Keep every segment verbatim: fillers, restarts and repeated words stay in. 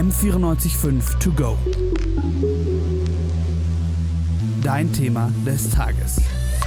M vierundneunzig Komma fünf To Go. Dein Thema des Tages.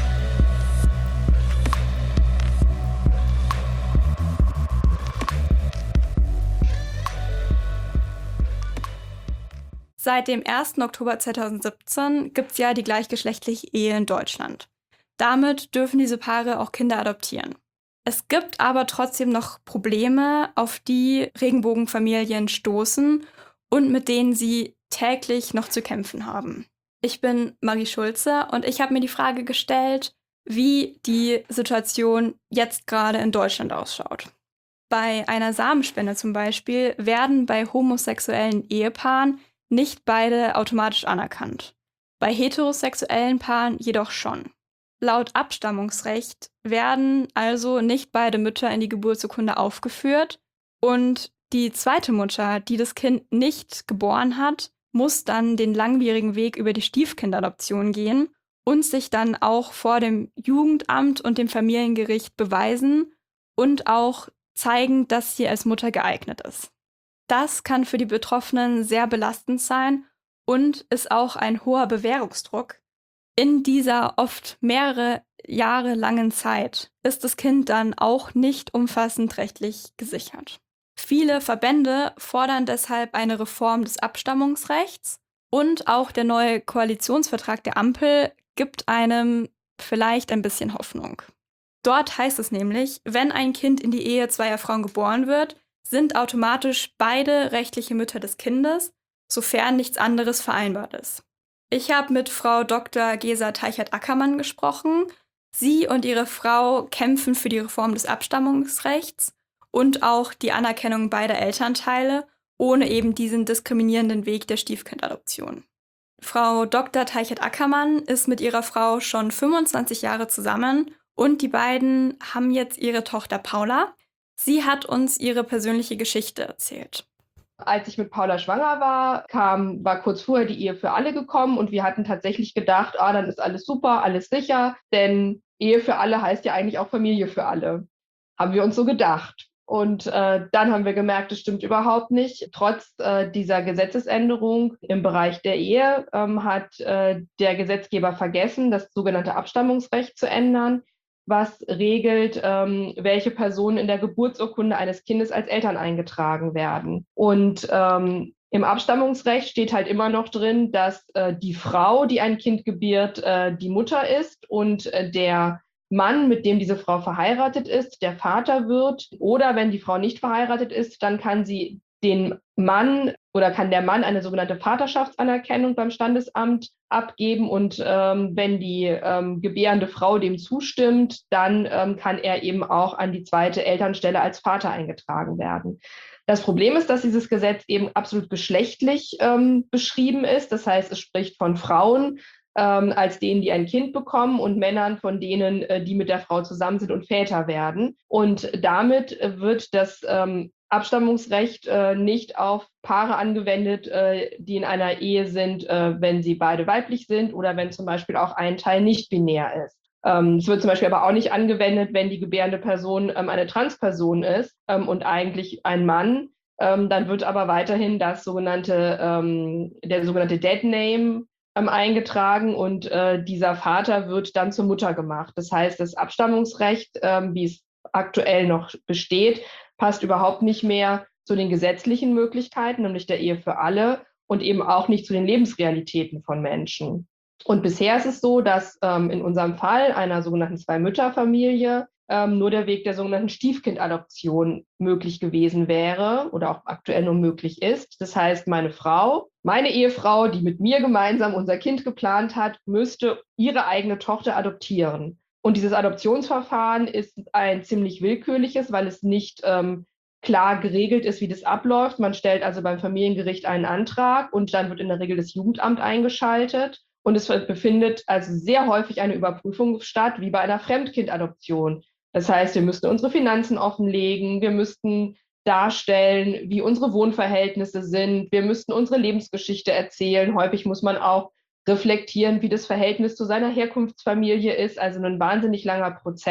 Seit dem ersten Oktober zweitausendsiebzehn gibt es ja die gleichgeschlechtliche Ehe in Deutschland. Damit dürfen diese Paare auch Kinder adoptieren. Es gibt aber trotzdem noch Probleme, auf die Regenbogenfamilien stoßen und mit denen sie täglich noch zu kämpfen haben. Ich bin Marie Schulze und ich habe mir die Frage gestellt, wie die Situation jetzt gerade in Deutschland ausschaut. Bei einer Samenspende zum Beispiel werden bei homosexuellen Ehepaaren nicht beide automatisch anerkannt. Bei heterosexuellen Paaren jedoch schon. Laut Abstammungsrecht werden also nicht beide Mütter in die Geburtsurkunde aufgeführt und die zweite Mutter, die das Kind nicht geboren hat, muss dann den langwierigen Weg über die Stiefkindadoption gehen und sich dann auch vor dem Jugendamt und dem Familiengericht beweisen und auch zeigen, dass sie als Mutter geeignet ist. Das kann für die Betroffenen sehr belastend sein und ist auch ein hoher Bewährungsdruck. In dieser oft mehrere Jahre langen Zeit ist das Kind dann auch nicht umfassend rechtlich gesichert. Viele Verbände fordern deshalb eine Reform des Abstammungsrechts und auch der neue Koalitionsvertrag der Ampel gibt einem vielleicht ein bisschen Hoffnung. Dort heißt es nämlich, wenn ein Kind in die Ehe zweier Frauen geboren wird, sind automatisch beide rechtliche Mütter des Kindes, sofern nichts anderes vereinbart ist. Ich habe mit Frau Doktor Gesa Teichert-Ackermann gesprochen. Sie und ihre Frau kämpfen für die Reform des Abstammungsrechts und auch die Anerkennung beider Elternteile, ohne eben diesen diskriminierenden Weg der Stiefkindadoption. Frau Doktor Teichert-Ackermann ist mit ihrer Frau schon fünfundzwanzig Jahre zusammen und die beiden haben jetzt ihre Tochter Paula. Sie hat uns ihre persönliche Geschichte erzählt. Als ich mit Paula schwanger war, kam, war kurz vorher die Ehe für alle gekommen und wir hatten tatsächlich gedacht, ah, dann ist alles super, alles sicher, denn Ehe für alle heißt ja eigentlich auch Familie für alle. Haben wir uns so gedacht. Und äh, dann haben wir gemerkt, das stimmt überhaupt nicht. Trotz äh, dieser Gesetzesänderung im Bereich der Ehe ähm, hat äh, der Gesetzgeber vergessen, das sogenannte Abstammungsrecht zu ändern, was regelt, ähm, welche Personen in der Geburtsurkunde eines Kindes als Eltern eingetragen werden. Und ähm, im Abstammungsrecht steht halt immer noch drin, dass äh, die Frau, die ein Kind gebiert, äh, die Mutter ist und äh, der Mann, mit dem diese Frau verheiratet ist, der Vater wird. Oder wenn die Frau nicht verheiratet ist, dann kann sie den Mann oder kann der Mann eine sogenannte Vaterschaftsanerkennung beim Standesamt abgeben und ähm, wenn die ähm, gebärende Frau dem zustimmt, dann ähm, kann er eben auch an die zweite Elternstelle als Vater eingetragen werden. Das Problem ist, dass dieses Gesetz eben absolut geschlechtlich ähm, beschrieben ist. Das heißt, es spricht von Frauen ähm, als denen, die ein Kind bekommen und Männern von denen, äh, die mit der Frau zusammen sind und Väter werden. Und damit wird das ähm, Abstammungsrecht äh, nicht auf Paare angewendet, äh, die in einer Ehe sind, äh, wenn sie beide weiblich sind oder wenn zum Beispiel auch ein Teil nicht binär ist. Ähm, es wird zum Beispiel aber auch nicht angewendet, wenn die gebärende Person ähm, eine Transperson ist ähm, und eigentlich ein Mann. Ähm, dann wird aber weiterhin das sogenannte, ähm, der sogenannte Dead Name ähm, eingetragen und äh, dieser Vater wird dann zur Mutter gemacht. Das heißt, das Abstammungsrecht, ähm, wie es aktuell noch besteht, passt überhaupt nicht mehr zu den gesetzlichen Möglichkeiten, nämlich der Ehe für alle und eben auch nicht zu den Lebensrealitäten von Menschen. Und bisher ist es so, dass ähm, in unserem Fall einer sogenannten Zwei-Mütter-Familie ähm, nur der Weg der sogenannten Stiefkindadoption möglich gewesen wäre oder auch aktuell nur möglich ist. Das heißt, meine Frau, meine Ehefrau, die mit mir gemeinsam unser Kind geplant hat, müsste ihre eigene Tochter adoptieren. Und dieses Adoptionsverfahren ist ein ziemlich willkürliches, weil es nicht ähm, klar geregelt ist, wie das abläuft. Man stellt also beim Familiengericht einen Antrag und dann wird in der Regel das Jugendamt eingeschaltet. Und es befindet also sehr häufig eine Überprüfung statt, wie bei einer Fremdkindadoption. Das heißt, wir müssten unsere Finanzen offenlegen, wir müssten darstellen, wie unsere Wohnverhältnisse sind, wir müssten unsere Lebensgeschichte erzählen. Häufig muss man auch reflektieren, wie das Verhältnis zu seiner Herkunftsfamilie ist, also ein wahnsinnig langer Prozess.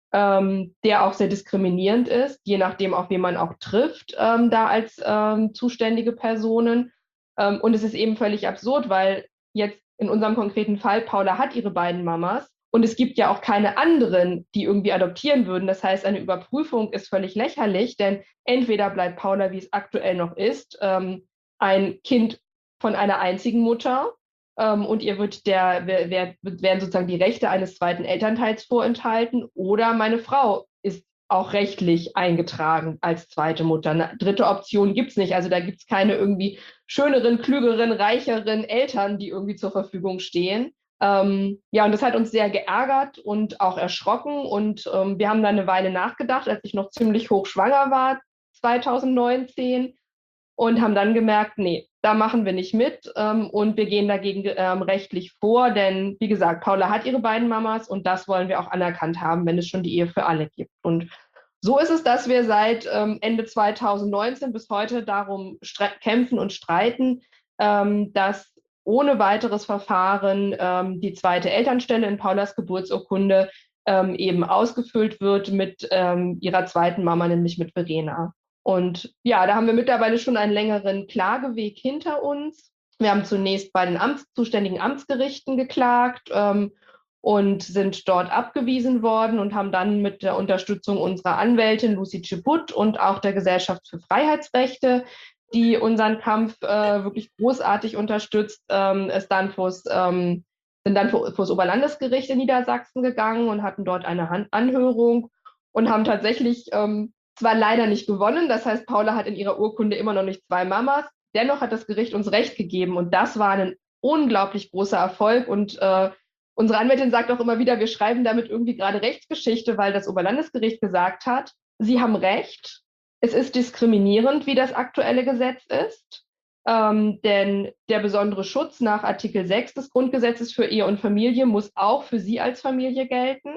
ähm, der auch sehr diskriminierend ist, je nachdem, auf wen man auch trifft, ähm, da als ähm, zuständige Personen. Ähm, und es ist eben völlig absurd, weil jetzt in unserem konkreten Fall, Paula hat ihre beiden Mamas und es gibt ja auch keine anderen, die irgendwie adoptieren würden. Das heißt, eine Überprüfung ist völlig lächerlich, denn entweder bleibt Paula, wie es aktuell noch ist, ähm, ein Kind von einer einzigen Mutter, ähm, und ihr wird der, wer, wer, werden sozusagen die Rechte eines zweiten Elternteils vorenthalten, oder meine Frau ist auch rechtlich eingetragen als zweite Mutter. Eine dritte Option gibt es nicht. Also da gibt es keine irgendwie schöneren, klügeren, reicheren Eltern, die irgendwie zur Verfügung stehen. Ähm, ja, und das hat uns sehr geärgert und auch erschrocken. Und ähm, wir haben da eine Weile nachgedacht, als ich noch ziemlich hochschwanger war, zwanzig neunzehn, und haben dann gemerkt, nee, da machen wir nicht mit, ähm, und wir gehen dagegen ähm, rechtlich vor, denn wie gesagt, Paula hat ihre beiden Mamas und das wollen wir auch anerkannt haben, wenn es schon die Ehe für alle gibt. Und so ist es, dass wir seit ähm, Ende zwanzig neunzehn bis heute darum kämpfen und streiten, ähm, dass ohne weiteres Verfahren ähm, die zweite Elternstelle in Paulas Geburtsurkunde ähm, eben ausgefüllt wird mit ähm, ihrer zweiten Mama, nämlich mit Verena. Und ja, da haben wir mittlerweile schon einen längeren Klageweg hinter uns. Wir haben zunächst bei den Amts, zuständigen Amtsgerichten geklagt ähm, und sind dort abgewiesen worden und haben dann mit der Unterstützung unserer Anwältin Lucy Chiput und auch der Gesellschaft für Freiheitsrechte, die unseren Kampf äh, wirklich großartig unterstützt, ähm, es dann vors, ähm, sind dann vor das Oberlandesgericht in Niedersachsen gegangen und hatten dort eine Han- Anhörung und haben tatsächlich ähm, zwar leider nicht gewonnen, das heißt, Paula hat in ihrer Urkunde immer noch nicht zwei Mamas, dennoch hat das Gericht uns Recht gegeben und das war ein unglaublich großer Erfolg und äh, unsere Anwältin sagt auch immer wieder, wir schreiben damit irgendwie gerade Rechtsgeschichte, weil das Oberlandesgericht gesagt hat, sie haben Recht, es ist diskriminierend, wie das aktuelle Gesetz ist, ähm, denn der besondere Schutz nach Artikel sechs des Grundgesetzes für Ehe und Familie muss auch für sie als Familie gelten.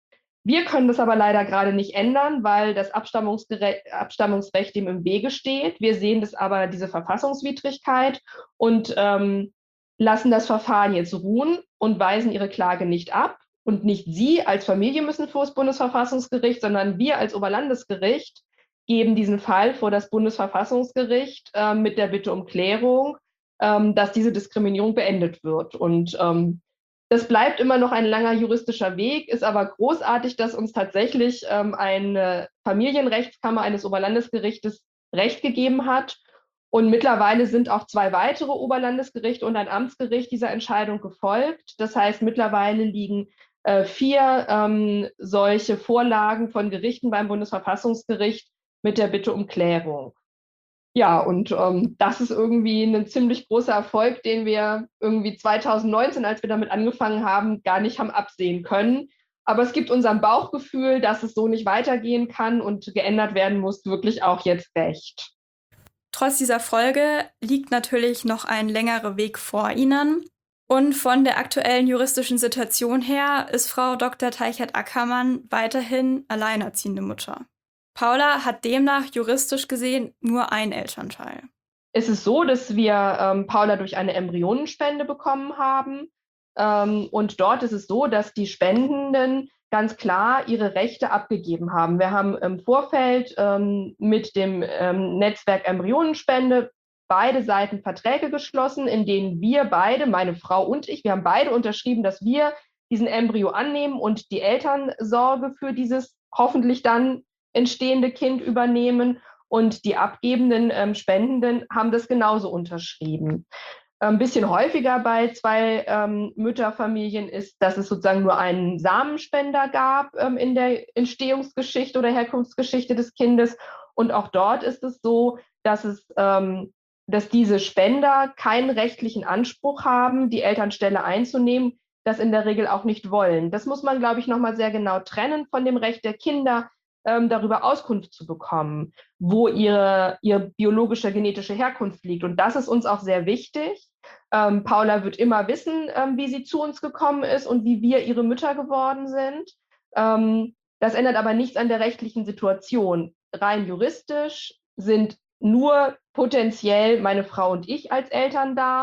Wir können das aber leider gerade nicht ändern, weil das Abstammungsrecht dem im Wege steht. Wir sehen das aber, diese Verfassungswidrigkeit, und ähm, lassen das Verfahren jetzt ruhen und weisen ihre Klage nicht ab. Und nicht Sie als Familie müssen vor das Bundesverfassungsgericht, sondern wir als Oberlandesgericht geben diesen Fall vor das Bundesverfassungsgericht äh, mit der Bitte um Klärung, ähm, dass diese Diskriminierung beendet wird. Und ähm, das bleibt immer noch ein langer juristischer Weg, ist aber großartig, dass uns tatsächlich ähm, eine Familienrechtskammer eines Oberlandesgerichtes Recht gegeben hat. Und mittlerweile sind auch zwei weitere Oberlandesgerichte und ein Amtsgericht dieser Entscheidung gefolgt. Das heißt, mittlerweile liegen äh, vier ähm, solche Vorlagen von Gerichten beim Bundesverfassungsgericht mit der Bitte um Klärung. Ja, und ähm, das ist irgendwie ein ziemlich großer Erfolg, den wir irgendwie zwanzig neunzehn, als wir damit angefangen haben, gar nicht haben absehen können. Aber es gibt unserem Bauchgefühl, dass es so nicht weitergehen kann und geändert werden muss, wirklich auch jetzt recht. Trotz dieser Folge liegt natürlich noch ein längerer Weg vor Ihnen. Und von der aktuellen juristischen Situation her ist Frau Doktor Teichert-Ackermann weiterhin alleinerziehende Mutter. Paula hat demnach juristisch gesehen nur einen Elternteil. Es ist so, dass wir ähm, Paula durch eine Embryonenspende bekommen haben. Ähm, und dort ist es so, dass die Spendenden ganz klar ihre Rechte abgegeben haben. Wir haben im Vorfeld ähm, mit dem ähm, Netzwerk Embryonenspende beide Seiten Verträge geschlossen, in denen wir beide, meine Frau und ich, wir haben beide unterschrieben, dass wir diesen Embryo annehmen und die Elternsorge für dieses hoffentlich dann entstehende Kind übernehmen. Und die abgebenden ähm, Spendenden haben das genauso unterschrieben. Ein bisschen häufiger bei zwei ähm, Mütterfamilien ist, dass es sozusagen nur einen Samenspender gab ähm, in der Entstehungsgeschichte oder Herkunftsgeschichte des Kindes. Und auch dort ist es so, dass es ähm, dass diese Spender keinen rechtlichen Anspruch haben, die Elternstelle einzunehmen, das in der Regel auch nicht wollen. Das muss man, glaube ich, nochmal sehr genau trennen von dem Recht der Kinder, ähm, darüber Auskunft zu bekommen, wo ihre, ihre biologische, genetische Herkunft liegt. Und das ist uns auch sehr wichtig. Ähm, Paula wird immer wissen, ähm, wie sie zu uns gekommen ist und wie wir ihre Mütter geworden sind. Ähm, das ändert aber nichts an der rechtlichen Situation. Rein juristisch sind nur potenziell meine Frau und ich als Eltern da.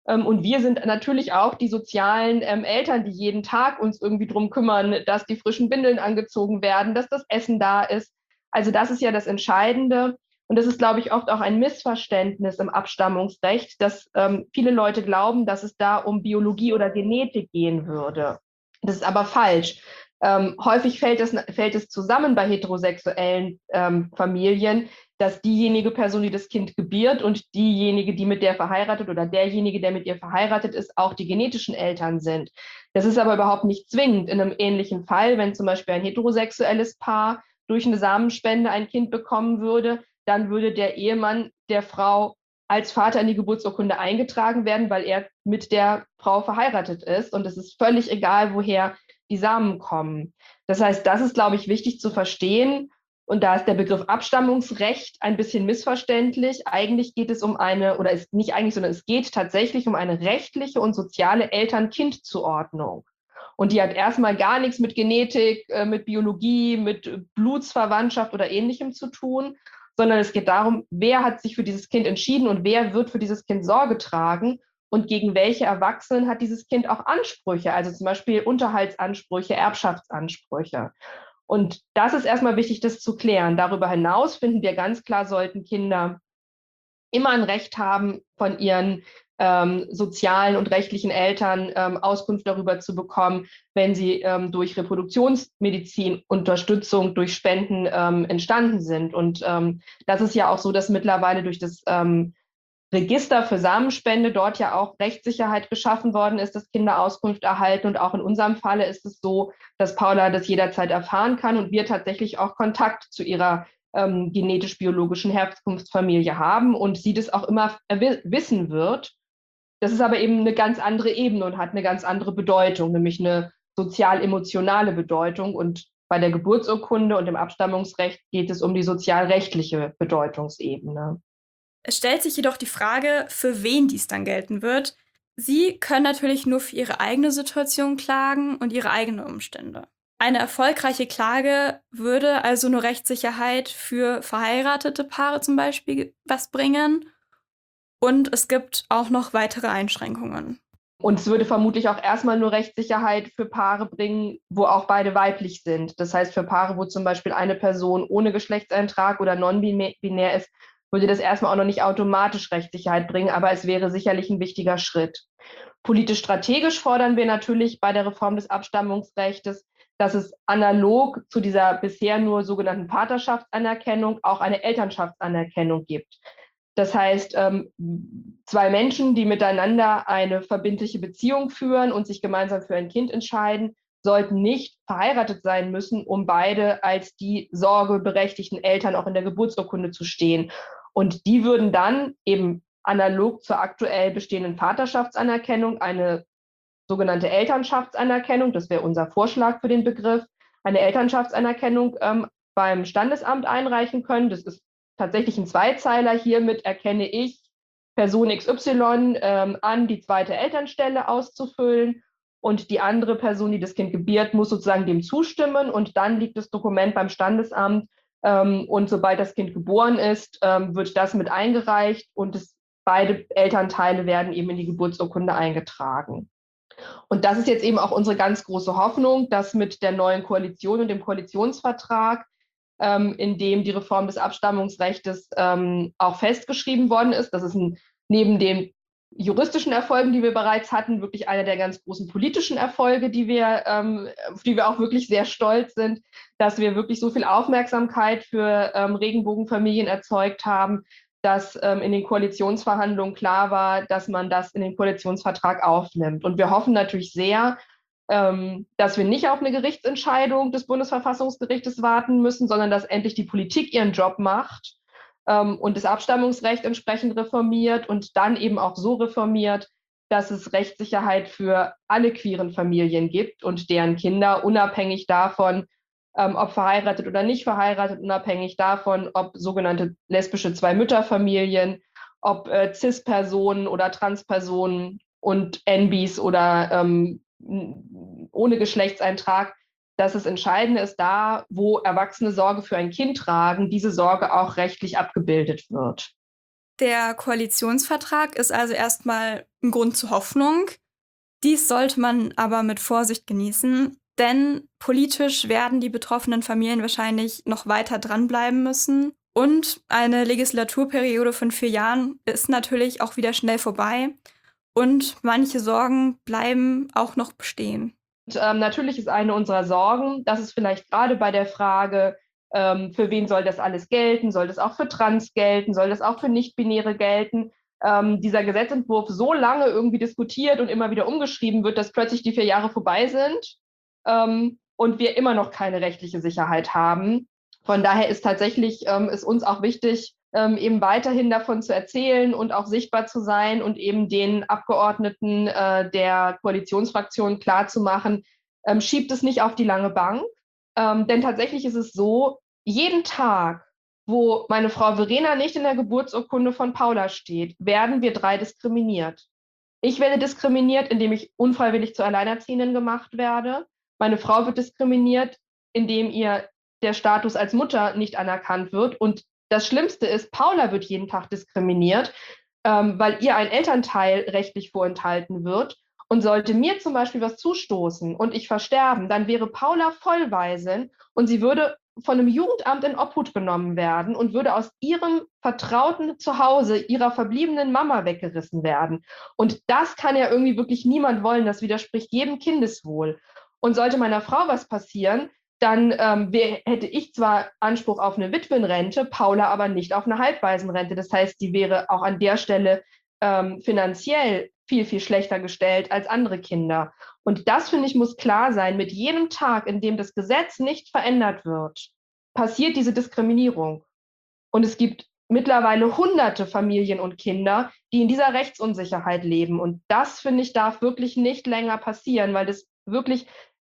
Ähm, und wir sind natürlich auch die sozialen ähm, Eltern, die jeden Tag uns irgendwie drum kümmern, dass die frischen Windeln angezogen werden, dass das Essen da ist. Also das ist ja das Entscheidende. Und das ist, glaube ich, oft auch ein Missverständnis im Abstammungsrecht, dass ähm, viele Leute glauben, dass es da um Biologie oder Genetik gehen würde. Das ist aber falsch. Ähm, häufig fällt es, fällt es zusammen bei heterosexuellen ähm, Familien, dass diejenige Person, die das Kind gebiert und diejenige, die mit der verheiratet oder derjenige, der mit ihr verheiratet ist, auch die genetischen Eltern sind. Das ist aber überhaupt nicht zwingend. In einem ähnlichen Fall, wenn zum Beispiel ein heterosexuelles Paar durch eine Samenspende ein Kind bekommen würde, dann würde der Ehemann der Frau als Vater in die Geburtsurkunde eingetragen werden, weil er mit der Frau verheiratet ist. Und es ist völlig egal, woher die Samen kommen. Das heißt, das ist, glaube ich, wichtig zu verstehen. Und da ist der Begriff Abstammungsrecht ein bisschen missverständlich. Eigentlich geht es um eine, oder ist nicht eigentlich, sondern es geht tatsächlich um eine rechtliche und soziale Eltern-Kind-Zuordnung. Und die hat erstmal gar nichts mit Genetik, mit Biologie, mit Blutsverwandtschaft oder Ähnlichem zu tun, sondern es geht darum, wer hat sich für dieses Kind entschieden und wer wird für dieses Kind Sorge tragen und gegen welche Erwachsenen hat dieses Kind auch Ansprüche, also zum Beispiel Unterhaltsansprüche, Erbschaftsansprüche. Und das ist erstmal wichtig, das zu klären. Darüber hinaus finden wir ganz klar, sollten Kinder immer ein Recht haben, von ihren ähm, sozialen und rechtlichen Eltern ähm, Auskunft darüber zu bekommen, wenn sie ähm, durch Reproduktionsmedizin Unterstützung durch Spenden ähm, entstanden sind. Und ähm, das ist ja auch so, dass mittlerweile durch das ähm, Register für Samenspende dort ja auch Rechtssicherheit geschaffen worden ist, dass Kinder Auskunft erhalten. Und auch in unserem Falle ist es so, dass Paula das jederzeit erfahren kann und wir tatsächlich auch Kontakt zu ihrer ähm, genetisch-biologischen Herkunftsfamilie haben und sie das auch immer wissen wird. Das ist aber eben eine ganz andere Ebene und hat eine ganz andere Bedeutung, nämlich eine sozial-emotionale Bedeutung. Und bei der Geburtsurkunde und im Abstammungsrecht geht es um die sozialrechtliche Bedeutungsebene. Es stellt sich jedoch die Frage, für wen dies dann gelten wird. Sie können natürlich nur für ihre eigene Situation klagen und ihre eigenen Umstände. Eine erfolgreiche Klage würde also nur Rechtssicherheit für verheiratete Paare zum Beispiel was bringen. Und es gibt auch noch weitere Einschränkungen. Und es würde vermutlich auch erstmal nur Rechtssicherheit für Paare bringen, wo auch beide weiblich sind. Das heißt, für Paare, wo zum Beispiel eine Person ohne Geschlechtseintrag oder non-binär ist, würde das erstmal auch noch nicht automatisch Rechtssicherheit bringen, aber es wäre sicherlich ein wichtiger Schritt. Politisch-strategisch fordern wir natürlich bei der Reform des Abstammungsrechts, dass es analog zu dieser bisher nur sogenannten Vaterschaftsanerkennung auch eine Elternschaftsanerkennung gibt. Das heißt, zwei Menschen, die miteinander eine verbindliche Beziehung führen und sich gemeinsam für ein Kind entscheiden, sollten nicht verheiratet sein müssen, um beide als die sorgeberechtigten Eltern auch in der Geburtsurkunde zu stehen. Und die würden dann eben analog zur aktuell bestehenden Vaterschaftsanerkennung eine sogenannte Elternschaftsanerkennung, das wäre unser Vorschlag für den Begriff, eine Elternschaftsanerkennung ähm, beim Standesamt einreichen können. Das ist tatsächlich ein Zweizeiler. Hiermit erkenne ich Person X Y ähm, an, die zweite Elternstelle auszufüllen. Und die andere Person, die das Kind gebiert, muss sozusagen dem zustimmen. Und dann liegt das Dokument beim Standesamt. Ähm, und sobald das Kind geboren ist, ähm, wird das mit eingereicht. Und es, beide Elternteile werden eben in die Geburtsurkunde eingetragen. Und das ist jetzt eben auch unsere ganz große Hoffnung, dass mit der neuen Koalition und dem Koalitionsvertrag, ähm, in dem die Reform des Abstammungsrechts ähm, auch festgeschrieben worden ist, das ist ein, neben den juristischen Erfolgen, die wir bereits hatten, wirklich einer der ganz großen politischen Erfolge, die wir, ähm, auf die wir auch wirklich sehr stolz sind, dass wir wirklich so viel Aufmerksamkeit für ähm, Regenbogenfamilien erzeugt haben, dass ähm, in den Koalitionsverhandlungen klar war, dass man das in den Koalitionsvertrag aufnimmt. Und wir hoffen natürlich sehr, ähm, dass wir nicht auf eine Gerichtsentscheidung des Bundesverfassungsgerichtes warten müssen, sondern dass endlich die Politik ihren Job macht ähm, und das Abstammungsrecht entsprechend reformiert und dann eben auch so reformiert, dass es Rechtssicherheit für alle queeren Familien gibt und deren Kinder unabhängig davon, Ähm, ob verheiratet oder nicht verheiratet, unabhängig davon, ob sogenannte lesbische Zwei-Mütter-Familien, ob äh, Cis-Personen oder Trans-Personen und N Bs oder ähm, ohne Geschlechtseintrag, dass es entscheidend ist, da, wo Erwachsene Sorge für ein Kind tragen, diese Sorge auch rechtlich abgebildet wird. Der Koalitionsvertrag ist also erstmal ein Grund zur Hoffnung. Dies sollte man aber mit Vorsicht genießen, denn politisch werden die betroffenen Familien wahrscheinlich noch weiter dranbleiben müssen. Und eine Legislaturperiode von vier Jahren ist natürlich auch wieder schnell vorbei. Und manche Sorgen bleiben auch noch bestehen. Und, ähm, natürlich ist eine unserer Sorgen, dass es vielleicht gerade bei der Frage, ähm, für wen soll das alles gelten, soll das auch für Trans gelten, soll das auch für Nicht-Binäre gelten, ähm, dieser Gesetzentwurf so lange irgendwie diskutiert und immer wieder umgeschrieben wird, dass plötzlich die vier Jahre vorbei sind ähm, und wir immer noch keine rechtliche Sicherheit haben. Von daher ist tatsächlich ähm, ist uns auch wichtig, ähm, eben weiterhin davon zu erzählen und auch sichtbar zu sein und eben den Abgeordneten äh, der Koalitionsfraktion klarzumachen, ähm, schiebt es nicht auf die lange Bank. Ähm, denn tatsächlich ist es so, jeden Tag, wo meine Frau Verena nicht in der Geburtsurkunde von Paula steht, werden wir drei diskriminiert. Ich werde diskriminiert, indem ich unfreiwillig zur Alleinerziehenden gemacht werde. Meine Frau wird diskriminiert, indem ihr der Status als Mutter nicht anerkannt wird. Und das Schlimmste ist, Paula wird jeden Tag diskriminiert, ähm, weil ihr ein Elternteil rechtlich vorenthalten wird. Und sollte mir zum Beispiel was zustoßen und ich versterben, dann wäre Paula Vollwaisin und sie würde von einem Jugendamt in Obhut genommen werden und würde aus ihrem vertrauten Zuhause ihrer verbliebenen Mama weggerissen werden. Und das kann ja irgendwie wirklich niemand wollen. Das widerspricht jedem Kindeswohl. Und sollte meiner Frau was passieren, dann ähm, wär, hätte ich zwar Anspruch auf eine Witwenrente, Paula aber nicht auf eine Halbwaisenrente. Das heißt, die wäre auch an der Stelle ähm, finanziell viel, viel schlechter gestellt als andere Kinder. Und das, finde ich, muss klar sein. Mit jedem Tag, in dem das Gesetz nicht verändert wird, passiert diese Diskriminierung. Und es gibt mittlerweile hunderte Familien und Kinder, die in dieser Rechtsunsicherheit leben. Und das, finde ich, darf wirklich nicht länger passieren, weil das wirklich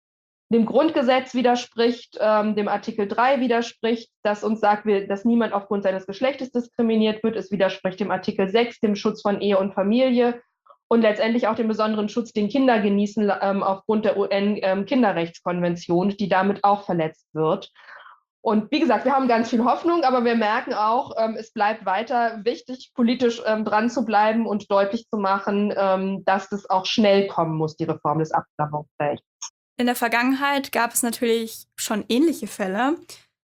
dem Grundgesetz widerspricht, ähm, dem Artikel drei widerspricht, das uns sagt, dass niemand aufgrund seines Geschlechtes diskriminiert wird. Es widerspricht dem Artikel sechs, dem Schutz von Ehe und Familie und letztendlich auch den besonderen Schutz, den Kinder genießen ähm, aufgrund der U N-Kinderrechtskonvention, ähm, die damit auch verletzt wird. Und wie gesagt, wir haben ganz viel Hoffnung, aber wir merken auch, ähm, es bleibt weiter wichtig, politisch ähm, dran zu bleiben und deutlich zu machen, ähm, dass das auch schnell kommen muss, die Reform des Abstammungsrechts. In der Vergangenheit gab es natürlich schon ähnliche Fälle.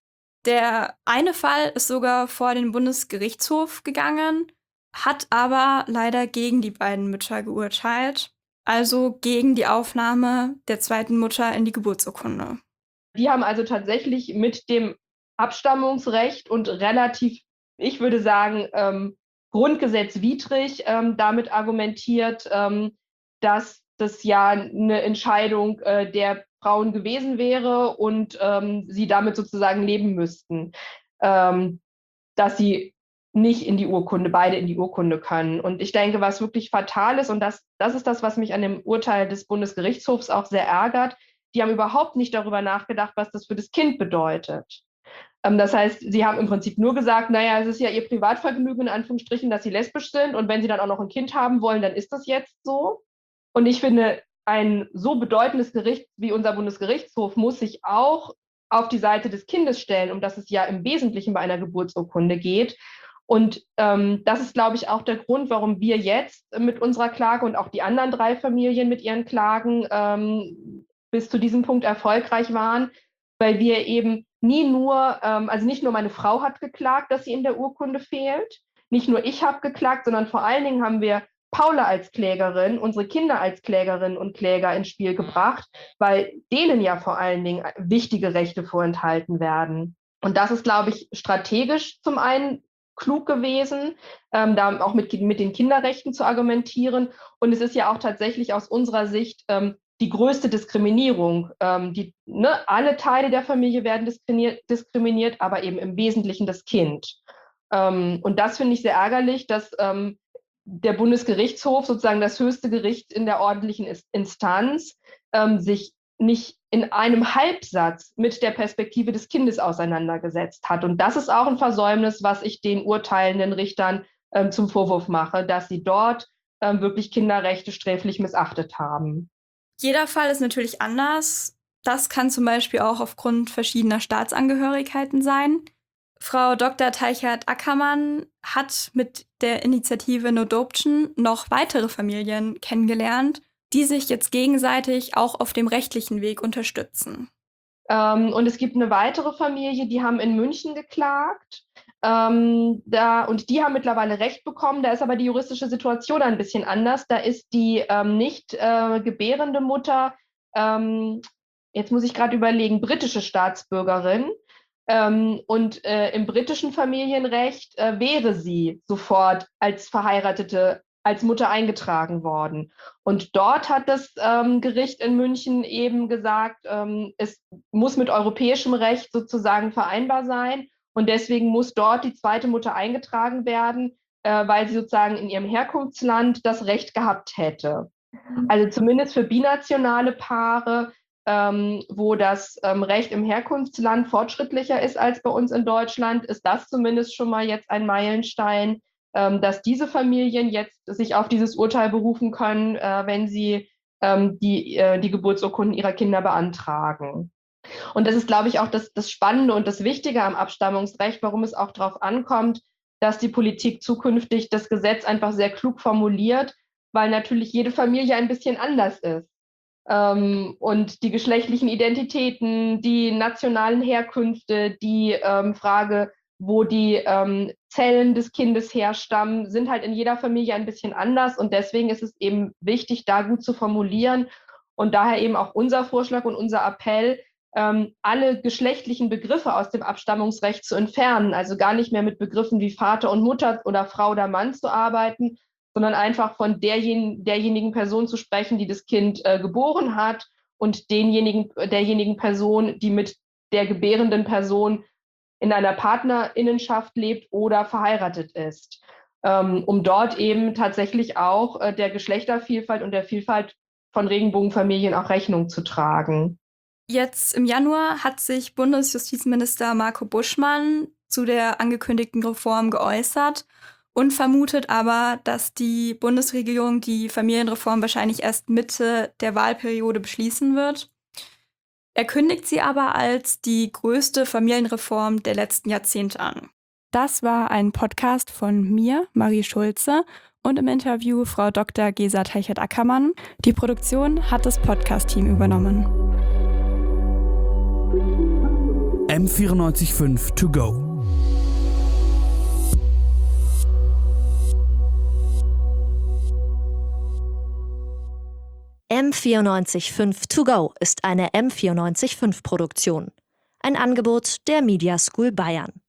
Der eine Fall ist sogar vor den Bundesgerichtshof gegangen, hat aber leider gegen die beiden Mütter geurteilt, also gegen die Aufnahme der zweiten Mutter in die Geburtsurkunde. Die haben also tatsächlich mit dem Abstammungsrecht und relativ, ich würde sagen, ähm, grundgesetzwidrig ähm, damit argumentiert, ähm, dass das ja eine Entscheidung äh, der Frauen gewesen wäre und ähm, sie damit sozusagen leben müssten, ähm, dass sie nicht in die Urkunde, beide in die Urkunde können. Und ich denke, was wirklich fatal ist, und das, das ist das, was mich an dem Urteil des Bundesgerichtshofs auch sehr ärgert, die haben überhaupt nicht darüber nachgedacht, was das für das Kind bedeutet. Ähm, das heißt, sie haben im Prinzip nur gesagt, naja, es ist ja ihr Privatvergnügen, in Anführungsstrichen, dass sie lesbisch sind und wenn sie dann auch noch ein Kind haben wollen, dann ist das jetzt so. Und ich finde, ein so bedeutendes Gericht wie unser Bundesgerichtshof muss sich auch auf die Seite des Kindes stellen, um das es ja im Wesentlichen bei einer Geburtsurkunde geht. Und ähm, das ist, glaube ich, auch der Grund, warum wir jetzt mit unserer Klage und auch die anderen drei Familien mit ihren Klagen ähm, bis zu diesem Punkt erfolgreich waren, weil wir eben nie nur, ähm, also nicht nur meine Frau hat geklagt, dass sie in der Urkunde fehlt, nicht nur ich habe geklagt, sondern vor allen Dingen haben wir Paula als Klägerin, unsere Kinder als Klägerinnen und Kläger ins Spiel gebracht, weil denen ja vor allen Dingen wichtige Rechte vorenthalten werden. Und das ist, glaube ich, strategisch zum einen klug gewesen, ähm, da auch mit, mit den Kinderrechten zu argumentieren. Und es ist ja auch tatsächlich aus unserer Sicht ähm, die größte Diskriminierung. Ähm, die, ne, alle Teile der Familie werden diskriminiert, diskriminiert, aber eben im Wesentlichen das Kind. Ähm, und das finde ich sehr ärgerlich, dass ähm, der Bundesgerichtshof, sozusagen das höchste Gericht in der ordentlichen Instanz, ähm, sich nicht in einem Halbsatz mit der Perspektive des Kindes auseinandergesetzt hat. Und das ist auch ein Versäumnis, was ich den urteilenden Richtern ähm, zum Vorwurf mache, dass sie dort ähm, wirklich Kinderrechte sträflich missachtet haben. Jeder Fall ist natürlich anders. Das kann zum Beispiel auch aufgrund verschiedener Staatsangehörigkeiten sein. Frau Doktor Teichert-Ackermann hat mit der Initiative Nodoption noch weitere Familien kennengelernt, die sich jetzt gegenseitig auch auf dem rechtlichen Weg unterstützen. Ähm, und es gibt eine weitere Familie, die haben in München geklagt. Ähm, da, und die haben mittlerweile Recht bekommen. Da ist aber die juristische Situation ein bisschen anders. Da ist die ähm, nicht äh, gebärende Mutter, ähm, jetzt muss ich gerade überlegen, britische Staatsbürgerin. Ähm, und äh, im britischen Familienrecht äh, wäre sie sofort als verheiratete, als Mutter eingetragen worden. Und dort hat das ähm, Gericht in München eben gesagt, ähm, es muss mit europäischem Recht sozusagen vereinbar sein. Und deswegen muss dort die zweite Mutter eingetragen werden, äh, weil sie sozusagen in ihrem Herkunftsland das Recht gehabt hätte. Also zumindest für binationale Paare, ähm, wo das ähm, Recht im Herkunftsland fortschrittlicher ist als bei uns in Deutschland, ist das zumindest schon mal jetzt ein Meilenstein, ähm, dass diese Familien jetzt sich auf dieses Urteil berufen können, äh, wenn sie ähm, die, äh, die Geburtsurkunden ihrer Kinder beantragen. Und das ist, glaube ich, auch das, das Spannende und das Wichtige am Abstammungsrecht, warum es auch darauf ankommt, dass die Politik zukünftig das Gesetz einfach sehr klug formuliert, weil natürlich jede Familie ein bisschen anders ist. Ähm, und die geschlechtlichen Identitäten, die nationalen Herkünfte, die ähm, Frage, wo die ähm, Zellen des Kindes herstammen, sind halt in jeder Familie ein bisschen anders. Und deswegen ist es eben wichtig, da gut zu formulieren. Und daher eben auch unser Vorschlag und unser Appell, ähm, alle geschlechtlichen Begriffe aus dem Abstammungsrecht zu entfernen. Also gar nicht mehr mit Begriffen wie Vater und Mutter oder Frau oder Mann zu arbeiten, sondern einfach von derjen derjenigen Person zu sprechen, die das Kind äh, geboren hat und denjenigen, derjenigen Person, die mit der gebärenden Person in einer Partnerinnenschaft lebt oder verheiratet ist, ähm, um dort eben tatsächlich auch äh, der Geschlechtervielfalt und der Vielfalt von Regenbogenfamilien auch Rechnung zu tragen. Jetzt im Januar hat sich Bundesjustizminister Marco Buschmann zu der angekündigten Reform geäußert und vermutet aber, dass die Bundesregierung die Familienreform wahrscheinlich erst Mitte der Wahlperiode beschließen wird. Er kündigt sie aber als die größte Familienreform der letzten Jahrzehnte an. Das war ein Podcast von mir, Marie Schulze, und im Interview Frau Doktor Gesa Teichert-Ackermann. Die Produktion hat das Podcast-Team übernommen. M vierundneunzig Komma fünf to go. M vierundneunzig Komma fünf to go ist eine M vierundneunzig Komma fünf Produktion. Ein Angebot der Media School Bayern.